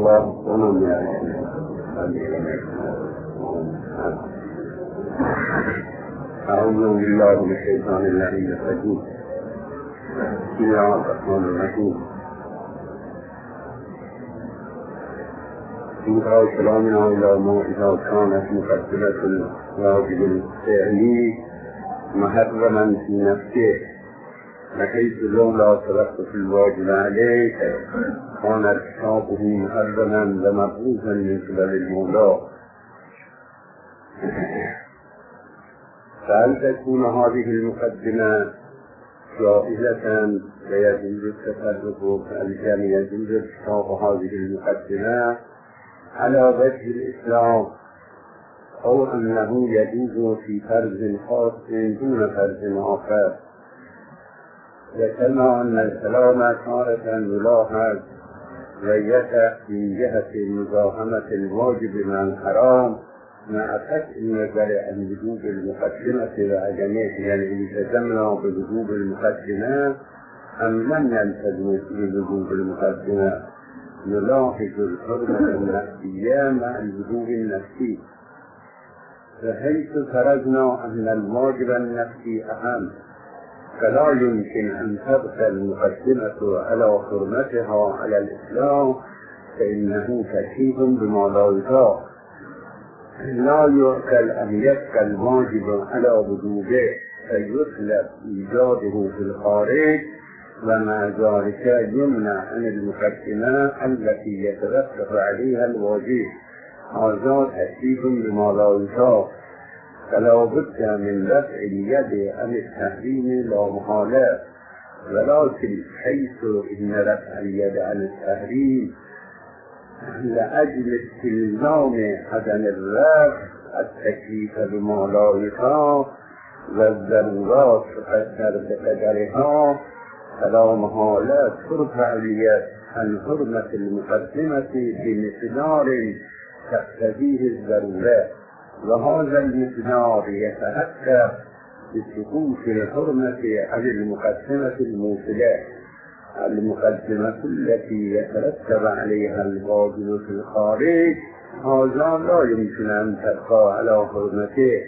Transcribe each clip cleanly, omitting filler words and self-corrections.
الله ومن أعوذ بالله من الشيطان اللعين الرجيم. بسم الله الرحمن الرحيم. إنها كلامنا إلى ما إذا كانت مقدمة الواجب الفعلي محرما في نفسه، بحيث لولا سبقت في الواجب عليه كان ارتكابه محرما لمبعوثا من قبل المولى. فهل تكون هذه المقدمة جائزة ويجوز التصرف؟ هل كان يجوز ارتكاب هذه المقدمة على وجه الإسلام، أو أنه يجوز في فرض خاص دون فرض آخر؟ وكما أن الكلام تارة يلاحظ ويقع من جهة مزاحمة الواجب مع الحرام مع قطع النظر عن وجوب المقدمة وعدمه، يعني التزمنا بوجوب المقدمة أم لم نلتزم بوجوب المقدمة. نلاحظ الحرمة النفسية مع الوجوب النفسي، فحيث فرضنا أن الواجب النفسي أهم، فلا يمكن أن تبقى المقدمة على حرمتها على الإسلام، فإنه تكييف بما لا يطاق. لا يؤكل أن يبقى الواجب على وجوبه فيطلب إيجاده في الخارج، ومع ذلك يمنع عن المقدمة التي يترتب عليها الواجب. هذا تكييف بما لا يطاق، فلا بد من رفع اليد عن التحريم لا محالة، ولكن حيث إن رفع اليد عن التحريم لأجل استلزام عدم الرفع التكليف بما لا يطاق والضرورات تقدر بقدرها، فلا محالة ترفع اليد عن حرمة المقدمة بمقدار تقتضيه الضرورة، وهذا المقدار يتحقق بسقوط الحرمة عن المقدمة الموصلة، المقدمة التي يترتب عليها الواجب في الخارج. هذا لا يمكن أن تبقى على حرمته.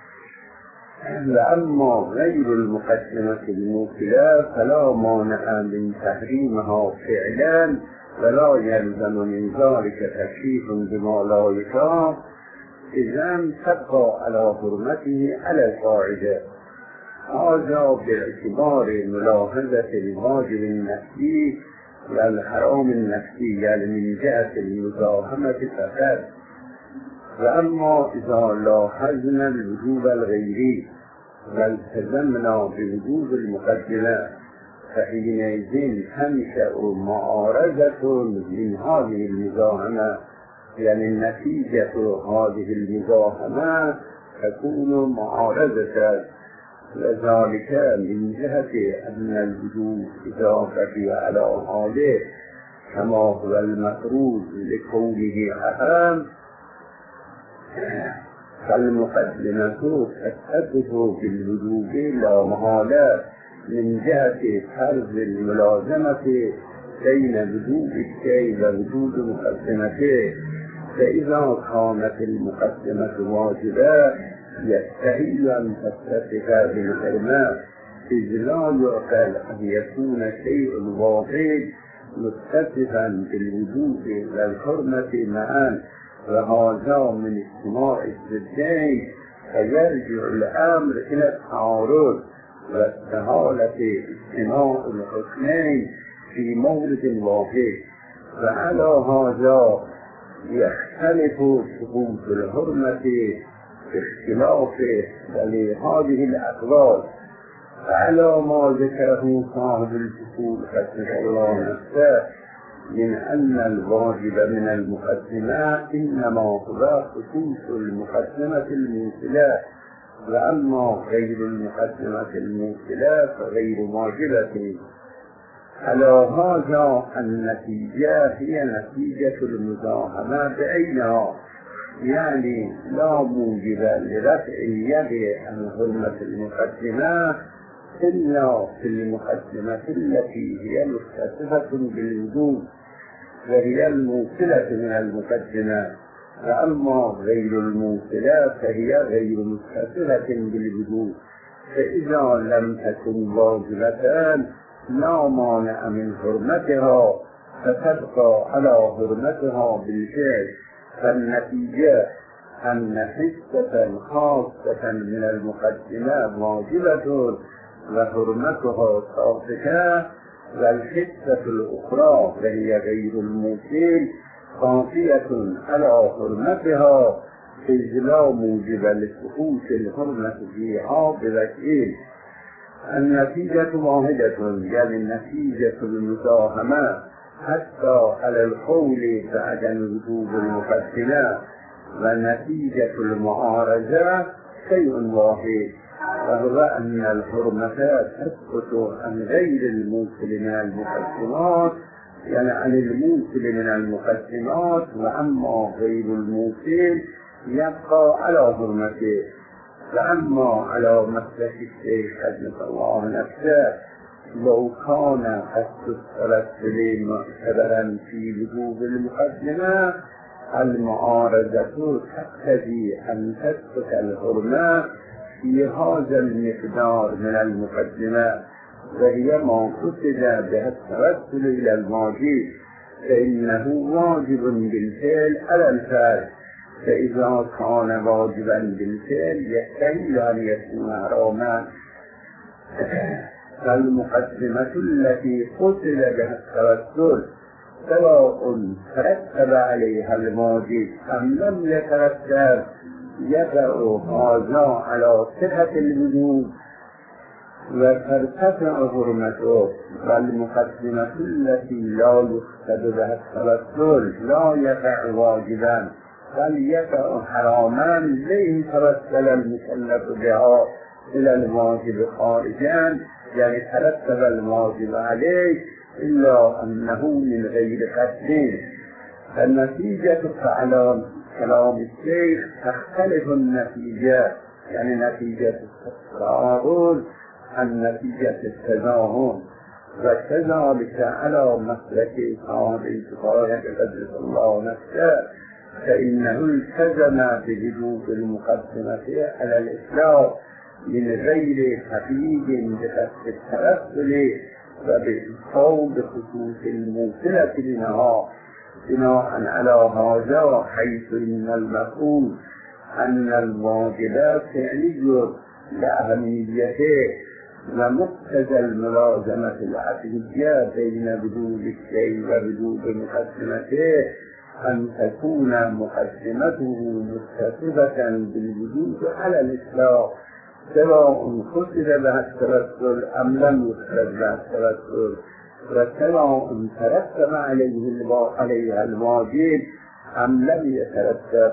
وأما غير المقدمة الموصلة فلا مانع من تحريمها فعلا، ولا يلزم من ذلك تكليف بما لا يطاق، إذن تبقى على حرمته على القاعدة. هذا باعتبار ملاحظة الواجب النفسي والحرام النفسي، يعني من جهة المزاحمة فقط. وأما إذا لاحظنا الوجوب الغيري والتزمنا بوجوب المقدمة، فحينئذ تنشأ معارضة من هذه المزاحمة، يعني النتيجة هذه المزاحمة تكون معارضة، وذلك من جهة أن الوجوب إذا بقي على حاله كما هو المفروض لكونه أهم، فالمقدمة تثبت بالوجوب لا محالة من جهة فرض الملازمة بين وجوب الشيء ووجود مقدمته. فإذا كانت المقدمة واجبة يستحيل أن تتصف بالحرمة، إذ لا يعقل أن يكون شيء واجب متصفا بالوجوب والحرمة معا، وهذا من اجتماع الضدين، فيرجع الأمر إلى التعارض واستحالة اجتماع الحكمين في مورد واحد. فعلى هذا يختلف سقوط الحرمة باختلاف هذه الأقوال. فعلى ما ذكره صاحب الفصول حسن الله نفسه من أن الواجب من المقدمة إنما هو خصوص المقدمة الموصلة، وأما غير المقدمة الموصلة فغير واجبة. على هذا النتيجة هي نتيجة المزاحمة بعينها، يعني لا موجب لرفع اليد عن حرمة المقدمة إلا في المقدمة التي هي متصفة بالوجوب، وهي الموصلة من المقدمة، وأما غير الموصلة فهي غير متصلة بالوجود، فإذا لم تكن واجبة لا مانع من حرمتها فتبقى على حرمتها بالفعل، فالنتيجة أن حصة خاصة من المقدمة واجبة وحرمتها ثابتة، والحصة الأخرى وهي غير الموصل خافية على حرمتها إذ لا موجب لسقوط الحرمة فيها بوجهين. النتيجة واحدة، يعني النتيجة المساهمة حتى على القول بعدم وجوب المقدمة، ونتيجة المعارضة شيء واحد، وهو أن الحرمة تسقط عن غير الموصل من المقدمات، يعني عن الموصل من المقدمات، وأما غير الموصل يبقى على حرمته. وأما على مسلك الشيخ قدس الله نفسه لو كان قصد التوسل معتبرا في وجوب المقدمة، المعارضة تقتضي أن تسقط الحرمة في هذا المقدار من المقدمة، وهي ما قصد بها التوسل إلى الواجب، فإنه واجب بالفعل على الفعل، فإذا كان واجبا بالفعل يحتمل أن يكون حراما. فالمقدمة التي قصد بها التوسل سواء ترتب عليها الواجب أم لم يترتب يقع هذا على صحة الوجوب وترتفع حرمته. والمقدمة التي لا يقصد بها التوسل لا يقع واجبا بل يقع حراما لئن توسل المكلف بها إلى الواجب خارجا، يعني ترتب الواجب عليه إلا أنه من غير قصد. فالنتيجة على كلام الشيخ تختلف النتيجة، يعني نتيجة التعارض عن نتيجة التزاحم، وكذلك على مسلك صاحب الكفاية قدس الله نفسه فإنه التزم بوجوب المقدمة على الإسلام من غير حقيق بقصد التوسل وبالقول بخصوص الموصلة منها، بناء على هذا حيث إن المفهوم أن الواجبات فعلي لأهميته ومقتضى الملازمة العقلية بين وجوب الشيء ووجوب مقدمته أن تكون مقدمته متصفة بالوجود على الإسلام، سواء قصد بها التوسل أم لم يقصد بها التوسل، وسواء ترتب عليها الواجب أم لم يترتب.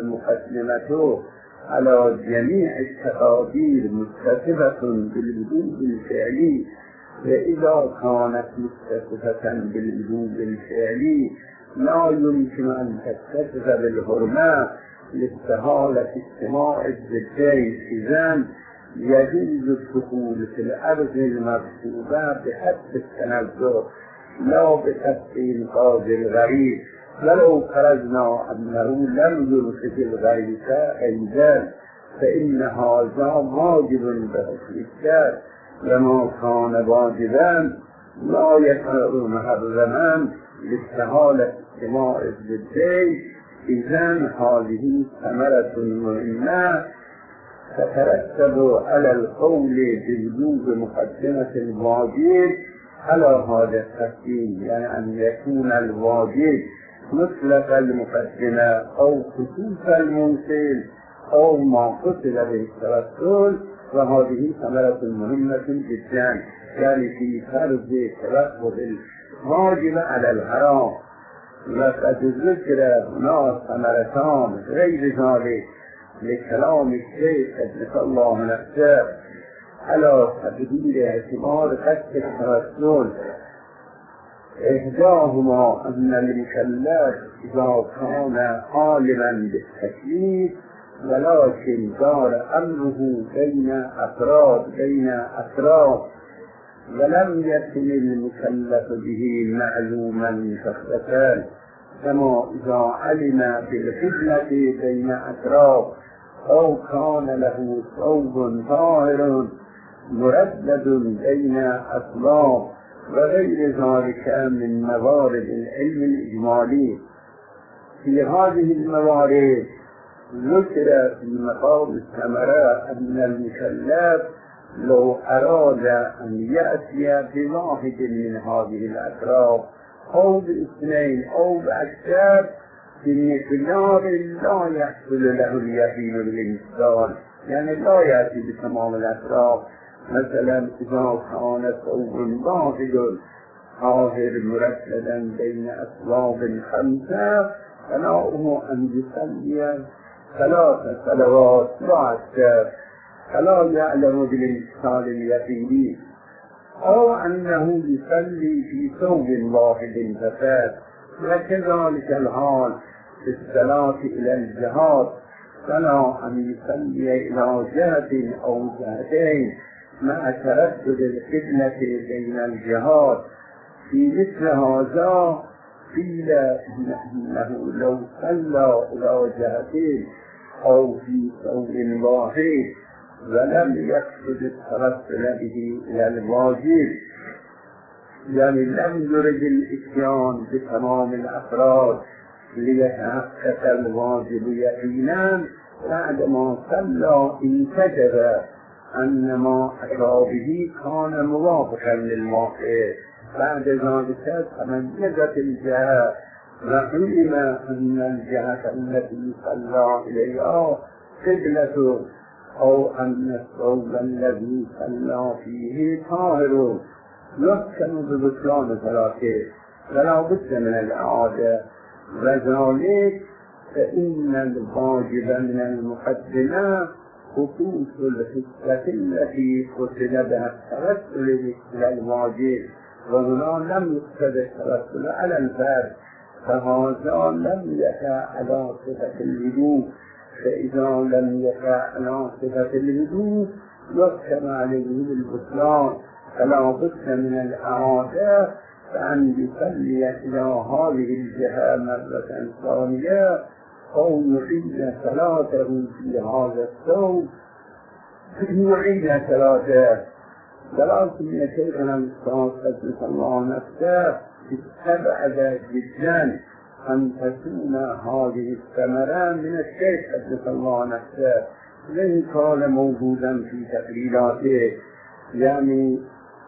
فالمقدمة على جميع التقادير متصفة بالوجود الفعلي، وإذا كانت متصفة بالوجود الفعلي لا يمكن أن تتصف بالحرمة لاستحالة اجتماع الضدين، إذن يجوز الدخول في الأرض المغصوبة بحد التنزه لا بحد إنقاذ الغريب، ولو فرضنا أنه لم يرشد الغريب أيضا فإن هذا واجب بحكم الشرع، وما كان واجبا لا يكون محرما لاستحالة اجتماع الضدين. إذن هذه ثمرة مهمة تترتب على القول بوجوب مقدمة الواجب على هذا التقسيم، يعني أن يكون الواجب مطلق المقدمة أو خصوص الموصل أو ما قصد به التوسل، وهذه ثمرة مهمة جدا، يعني في فرض تلفظ الواجب على الحرام. وقد ذكر هنا ثمرتان غير ذلك لكلام الشيخ قدس الله نفسه على تقدير اعتبار قصد التوسل. إحداهما أن المكلف إذا كان عالما بالتكليف ولكن دار أمره بين أفراد ولم يكن المكلف به معلوما فاختفى، كما إذا علم بالفتنة بين أطراف أو كان له ثوب طاهر مردد بين أصلاب وغير ذلك من موارد العلم الإجمالي. في هذه الموارد ذكر في مقام الثمرة أن المكلف لو أراد أن يأتي بواحد من هذه الأطراف أو باثنين أو بأكثر بمقدار لا يحصل له اليقين بالإنسان، يعني لا يأتي بتمام الأطراف. مثلا إذا كان ثوب واحد طاهر مرتدا بين أصلاب 5 فنوعه أن يصلي 3 صلوات لا أكثر، فلا يعلم بالإنسان اليقيني، أو أنه يصلي في ثوب واحد فقط. وكذلك الحال في الصلاة إلى الجهاد، فلا أن يصلي إلى جهة أو جهتين مع تردد الفتنة بين الجهاد. في مثل هذا قيل إنه لو صلى إلى جهتين أو في ثوب واحد ولم يقصد التوسل به إلى الواجب، يعني لم يرد الإتيان بتمام الأفراد ليتحقق الواجب يقينا، بعدما صلى انتجب أن ما أتى به كان موافقا للواقع. بعد ذلك تميزت الجهة وعلم أن الجهة التي صلى إليها قبلة، أو أن الثوب الذي صلى فيه طاهر يحكم ببطلان صلاته فلا بد من الإعادة. وذلك فإن الواجب من المقدمة خصوص الحصة التي قصد بها التوسل إلى الواجب، وهنا لم يقصد التوسل على الفرد، فهذا لم يقع على صفة الوجوب. فإذا لم يقع على صفة الوجوب يحكم عليه بالبطلان، فلا بد من الإعادة فأن يصلي إلى هذه الجهة مرة ثانية أو يعيد صلاته في هذا الثوب، يعيد صلاته. ولكن شيخنا الأستاذ قدس الله نفسه استبعد جدا أن تكون هذه الثمرة من الشيخ قدس الله نفسه، لأن كان موجودا في تقريراته، يعني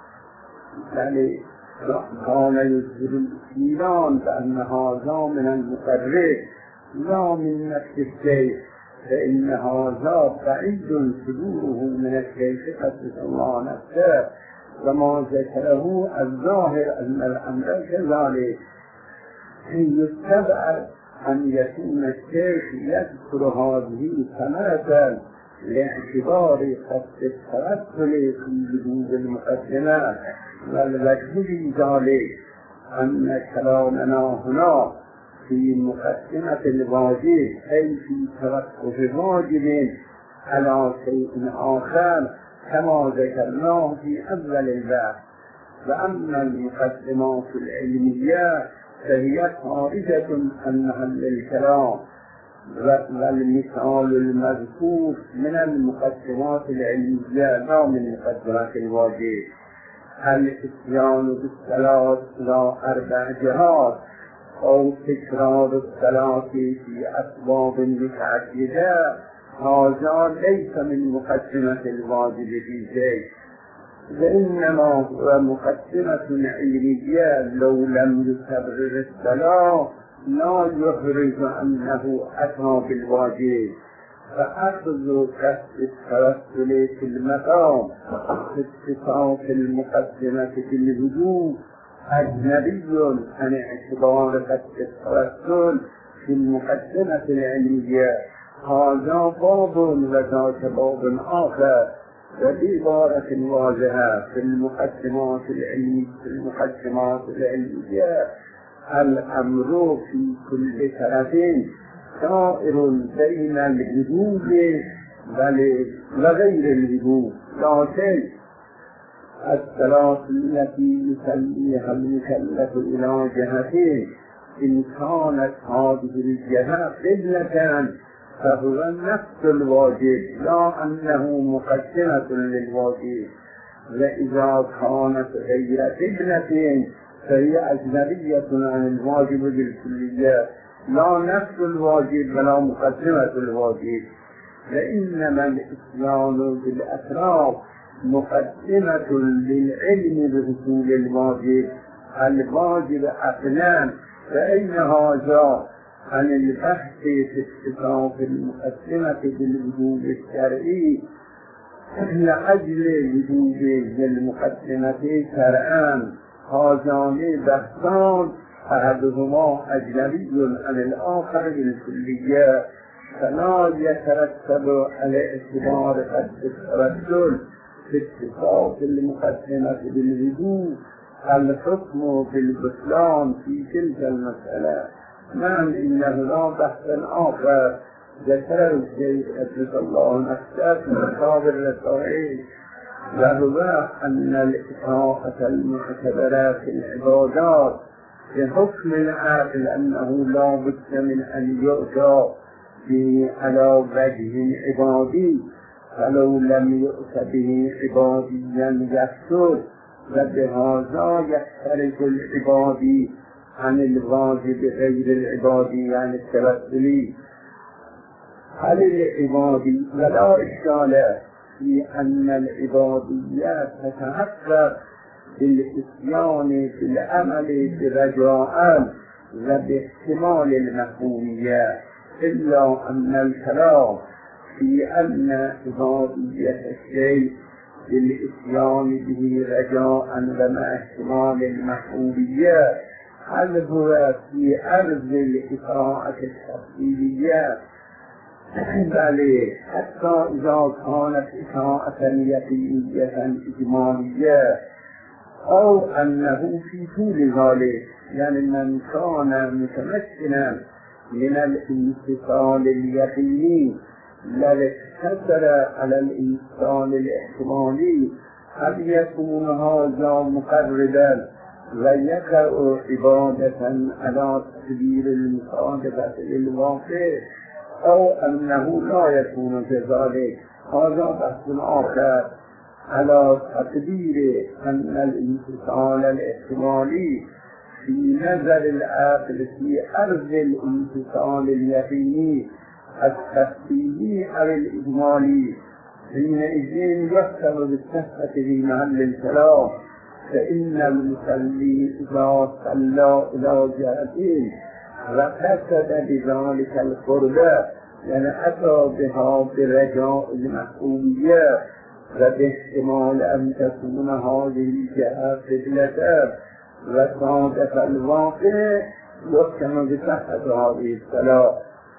كان يظهر الإيمان بأن هذا من المقرر لا من نفس الشيء، فإن هذا بعيد صدوره من الشيخ قدس الله نفسه، وما ذكره الظاهر أن الأمر كذلك. يستبعد أن يكون الشيخ يذكر هذه ثمرة لاعتبار قصد التوسل في وجود المقدمات، والوجه في ذلك أن كلامنا هنا في مقدمة الواجب أي في توقف واجب على شيء آخر كما ذكرناه في أول الباب. وأما المقدمات العلمية فهي خارجة عن محل الكلام، والمثال المذكور من المقدمات العلمية لا من مقدمات الواجب. الاتيان بالصلاة إلى 4 جهات أو تكرار الصلاة في أسباب متعددة هذا ليس من مقدمة الواجب في شيء، وإنما هو مقدمة علمية لو لم يكرر الصلاة لا يخرج أنه أتى بالواجب. فأخذ كسب التوسل في المقام في اتصاف المقدمة في الوجوب أجنبي عن اعتبار كسب التوسل في المقدمة العلمية. هذا باب وذاك باب آخر، وبعبارة واضحة في المقدمات العلمية الأمر في كل طرفين سائر بين الوجوب وغير الوجوب، لكن الصلاة التي يصليها المكلف إلى جهته إن كانت هذه الجهة قبلة فهو نفس الواجب لا أنه مقدمة للواجب، وإذا كانت غير قبلة فهي أجنبية عن الواجب بالكلية لا نفس الواجب ولا مقدمة الواجب. وإنما الإتيان بالأسرار مقدمة للعلم بحصول الواجب عقلا. فأين هذا عن البحث في اتصاف المقدمة بالوجوب الشرعي لأجل وجوب المقدمة شرعا؟ هذان بحثان أحدهما أجنبي عن الآخر بالكلية، فلا يترتب على اعتبار التردد في اتصاف المقدمة بالوجوب الحكم بالبطلان في تلك المسألة. نعم، إنه لا بحث آخر ذكره الشيخ أجزل الله نفسه في كتاب الرسائل، وهو أن الإطاعة المعتبرة في العبادات بحكم العقل أنه لا بد من أن يؤتى على وجه عبادي، فلو لم يؤت به عباديا يكثر، وبهذا يختلف العبادي عن الواجب غير العبادي عن التوسلي. هل العبادي ولا إشكال في أن العبادية تتحقق بالإتيان في العمل برجاء وباحتمال المفهومية، إلا أن الكلام في أن عبادية الشيء بالإتيان به رجاء ومع احتمال المفهومية هل هو في أرض الإطاعة التفصيلية؟ بل حتى إذا كانت إطاعة يقينية إجمالية أو أنه في طول ذلك، يعني من كان متمكنا من الانتصال اليقيني الذي اقتصر على الانتصال الاحتمالي، هل يكون هذا مقربا ويقع عبادة على تقدير المصادقة للواقع أو أنه لا يكون كذلك؟ هذا بحث آخر على تقدير أن الانتصال الاحتمالي في نظر العقل في أرض الانتصال اليقيني التفصيلي أو الإجمالي حينئذ يحكم بالصحة في محل الكلام، فإن المصلي إذا صلى إلى جهتين وقصد بذلك القربة يعني أتى بها برجاء المحبوبية وباحتمال أن تكون هذه الجهة قبلة وصادف الواقع، يحكم بصحة هذه الصلاة،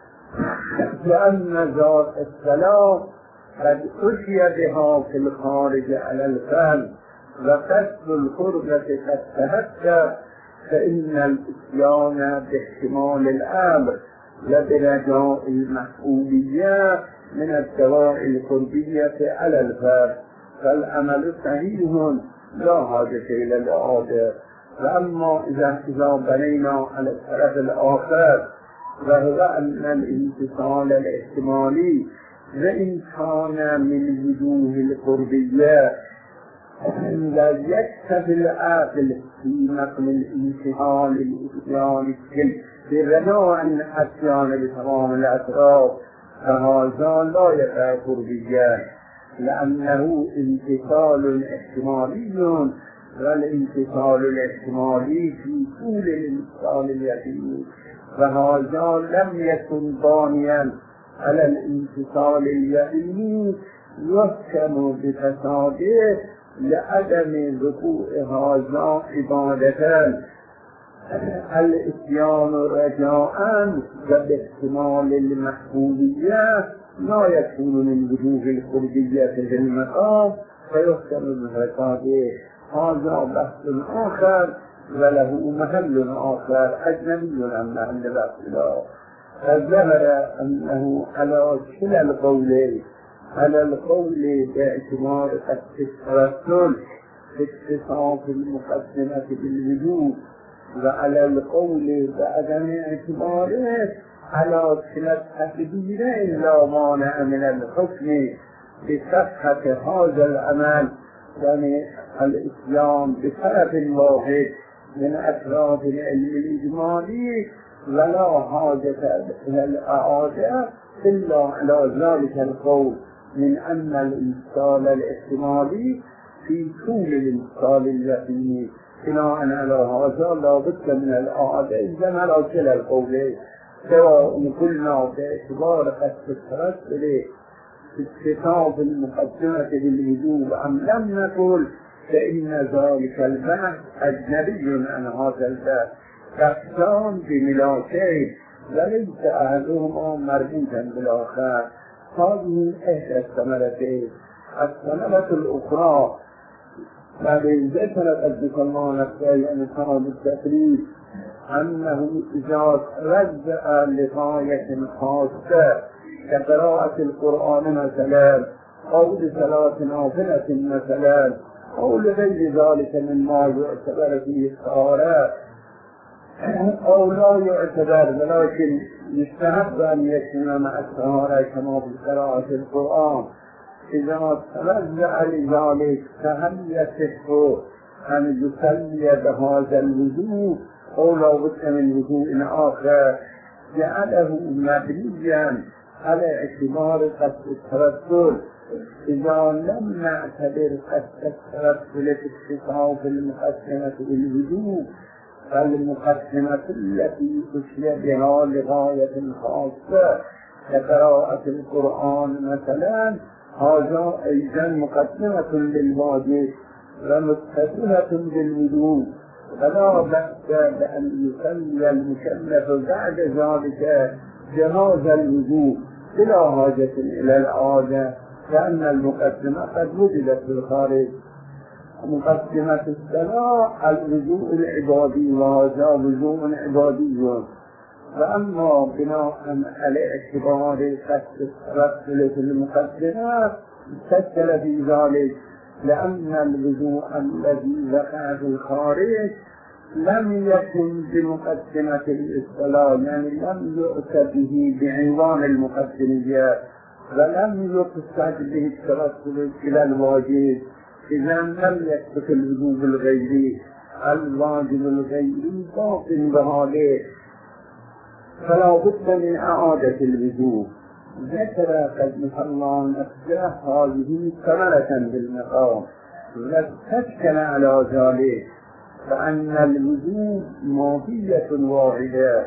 لأن ذات الصلاة قد أتي بها في الخارج على الفهم وقصد القربة قد تهدى، فإن الإتيان باحتمال الأمر وبرجاء المحبوبية من الدواء القربية على الفهم، فالعمل صحيح لا حاجة إلى الإعادة. وأما إذا بنينا على الطرف الآخر وهو أن الانتصال الاحتمالي وإن كان من وجوه القربية لا يكتفي العاقل في نقل الانتصال الإتيان بالرجاء عن الإتيان بتمام الأسرار، فهذا لا يقع قربيا لأنه انتصال احتمالي، والانتصال الاحتمالي في طول الانتصال اليقيني، فهذا لم يكن بانيا على الانتصال اليقيني يحكم بفساده لعدم وقوع هذا عبادة الإتيان رجاء وباحتمال المحبوبية لا يكون من وجوه القربية في المقام فيحكم بفساده. هذا بحث آخر وله محل آخر أجنبي عن محل بحث. فظهر أنه على كلا القولين، على القول باعتبار التوسل اتصاف المقدمة بالوجود وعلى القول بعدم اعتباره على صلة تقديره لا مانع من الحكم بصحة هذا العمل، يعني الإسلام بطرف واحد من أطراف العلم الإجمالي ولا حاجة إلى الإعادة إلا على ذلك القول من أن الإمثال الاحتمالي في طول الإمثال اليقيني. بناء على هذا لا بد من الإعادة إذن على كلا القولين، سواء قلنا باعتبار قد الترتب اتصاف المقدمة بالوجوب أم لم نقل، فإن ذلك البحث أجنبي عن هذا البحث، بحثان بملاكين وليس أحدهما مربوطا بالآخر. هذه إحدى الثمرتين. الثمرة الأخرى الذي ذكرت الدكتور نفسه عن صاحب التقريب أنه إذا رجع لغاية خاصة كقراءة القرآن مثلا أو لصلاة نافلة مثلا أو لغير ذلك مما يعتبر فيه الطهارة أو لا يعتبر ولكن يستحب أن يكون مع الطهارة كما في قراءة القرآن، إذا ترجع لذلك فهل يصح أن يصلي بهذا الوضوء أو لا بد من وضوء آخر؟ جعله مبنيا على اعتبار قصد الترسل. إذا لم نعتبر قصد الترسل في اتصاف المقدمة بالوضوء فالمقدمة التي أشير بها لغاية خاصة كقراءة القرآن مثلا هذا أيضا مقدمة للواجب ومتصلة بالوضوء، فلا بأس بأن يصلي المكلف بعد ذلك جناز الوضوء بلا حاجة إلى العادة، لأن المقدمة قد وجدت في الخارج. مقدمة الصلاة الوضوء العبادي وهذا وضوء عبادي، وأما بناء على اعتبار قصد الترسل في المقدمة سجل في ذلك، لأن الوضوء الذي وقع في الخارج لم يكن بمقدمة الصلاة، يعني لم يؤت به بعنوان المقدمية ولم يقصد به الترسل إلى الواجب، إذا لم يثبت الوجوب الغيري. الواجب الغيري باق بحاله فلا بد من إعادة الوجوب. ذكر قد الله نفسه هذه ثمرة بالمقام واستشكل على ذلك فأن الوجوب ماهية واحدة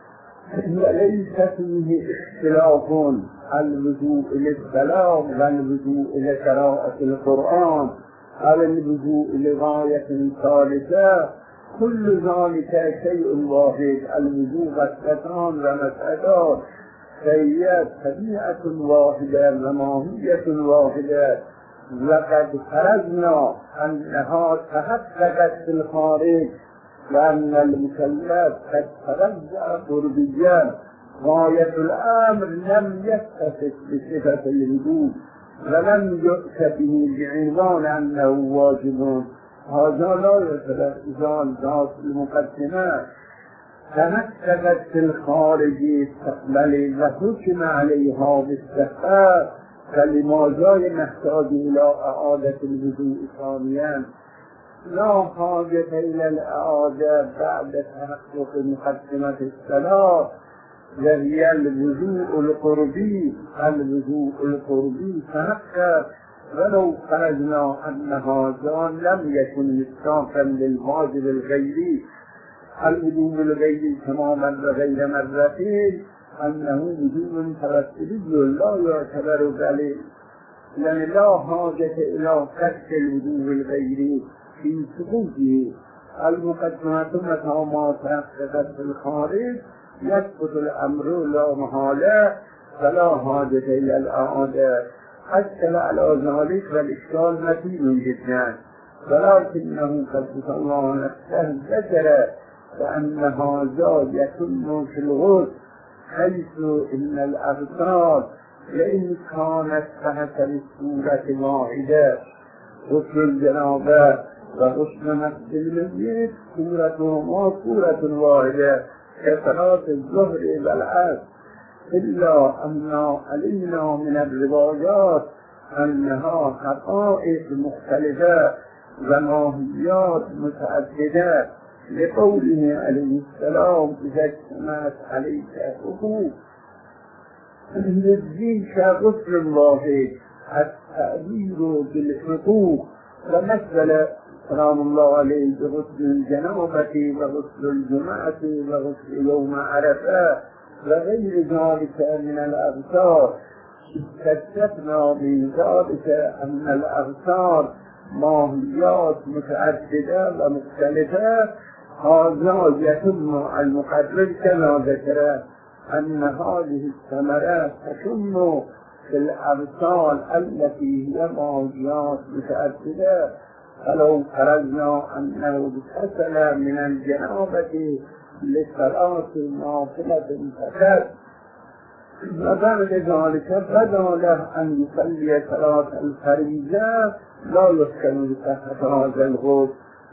وليس فيه اختلاف الوجوب للصلاة والوجوب لقراءة القرآن على الوجوب لغاية ثالثة، كل ذلك شيء واحد. الوجوب مسألتان ومسألات فهي طبيعة واحدة وماهية واحدة، لقد فرضنا أنها تحققت في الخارج وأن المكلف قد ترجع قربيا. غاية الأمر لم يتصف بصفة الوجوب ولم يؤت به بعنوان أنه واجب، هذا لا يعتبر إذا ذات المقدمة تحققت في الخارج بل وحكم عليها بالصحة، فلماذا نحتاج إلى إعادة الوضوء ثانيا؟ لا حاجة إلى الإعادة بعد تحقق مقدمة الصلاة وهي الوضوء القربي. الوضوء القربي تحقق ولو فرضنا أن هذا لم يكن مستوفا للواجب الغيري. الوضوء الغيري تماما وغير مرتين أنه وضوء ترتبي لا يعتبر ذلك، يعني لا حاجة إلى قصد الوضوء الغيري في سقوطه. المقدمة متى ما تحققت في الخارج يثبت الأمر لا محالة فلا حاجة إلى الإعادة. أشكل على ذلك والإشكال متين جدا، ولكنه قد الله نفسه ذكر بأن هذا يتم في الغسل، حيث إن الأغسال لإن كانت تحت الصورة واحدة غسل الجنابه و غسل مس الميت صورتهما صورة واحدة كصلاة الظهر والعصر، إلا أننا علمنا من الروايات أنها حقائق مختلفة وماهيات متعددة، لقوله عليه السلام إذا اجتمعت عليك حقوق يجزيك غسل واحد التعبير بالحقوق. ومثل سلام الله عليه بغسل الجنابة وغسل الجمعة وغسل يوم عرفة وغير ذلك من الأغسار. استثنى من ذلك أن الأغسار ماهيات متعددة ومختلفة. هذا يتم المقرر كما ذكر أن هذه الثمرات تتم في الأغسال التي هي ماهيات متعددة. فلو فرضنا أنه اغتسل من الجنابة لصلاة نافلة فقط وبعد ذلك بدا له أن يصلي صلاة الفريضة لا يحكم تحت هذا الغسل،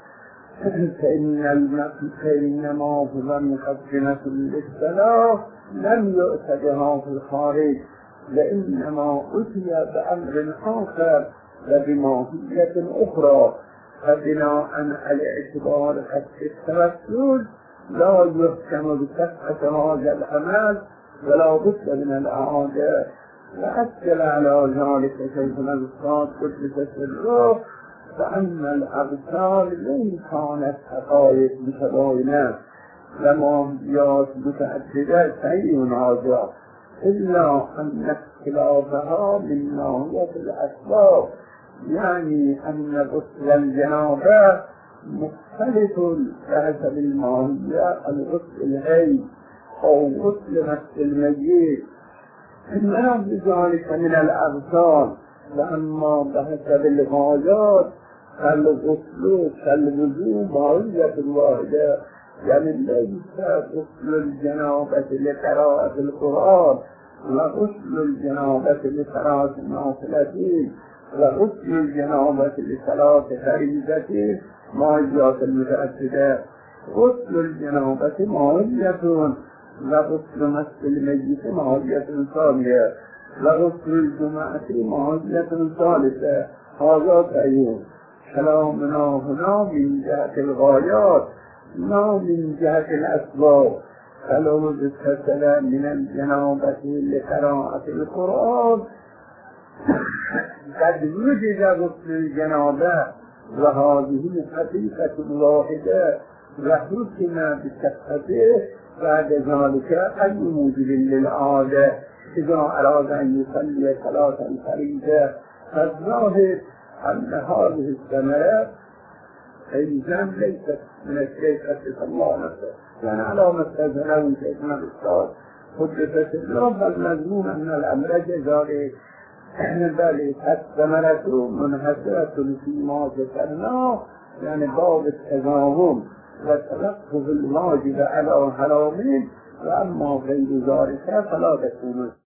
فإنما هو مقدمة للصلاة لم يؤت بها في الخارج، وإنما أتي بأمر آخر وبماهية أخرى. فبناء على اعتبار حق التوسل لا يحكم بصحة هذا العمل ولا بد من الإعادة. وأكد على ذلك شيخنا الأستاذ قدس سره فأن الأغسال وإن كانت حقائق متباينة وماهيات متعددة شيء هذا، إلا أن اختلافها من ماهية الأسباب، يعني أن غسل الجنابة مختلف بحسب الماهية الغسل الحي أو غسل مس الميت، إنما بذلك من الأغسال. وأما بحسب الغايات فالغسل كالوضوء ماهية واحدة، يعني ليس غسل الجنابة لقراءة القرآن وغسل الجنابة لصلاة النافلة وغسل الجنابة لصلاة فريضة ماهيات متعددة. غسل الجنابة ماهية وغسل مس الميت ماهية ثانية وغسل الجمعة ماهية ثالثة. هذا تعيين كلامنا هنا من جهة الغايات لا من جهة الأسباب. فلو اغتسل من الجنابة لقراءة القرآن قد وجد غسل الجنابة وهذه حقيقة واحدة وحكم بصحته. بعد ذلك أي موجب للعادة إذا أراد أن يصلي صلاة الفريضة. فالظاهر أن هذه الثمرات إنسان ليست من الشيخ صلى الله عليه وسلم، يعني على مستثنى شيخنا الأستاذ قدس سره، فالمضمون أن الأمر جزائي بل الثمرة منحسرة فيما ذكرناه، يعني باب التزاهم والتلقف الواجب على حرامين، وأما غير ذلك فلا تكون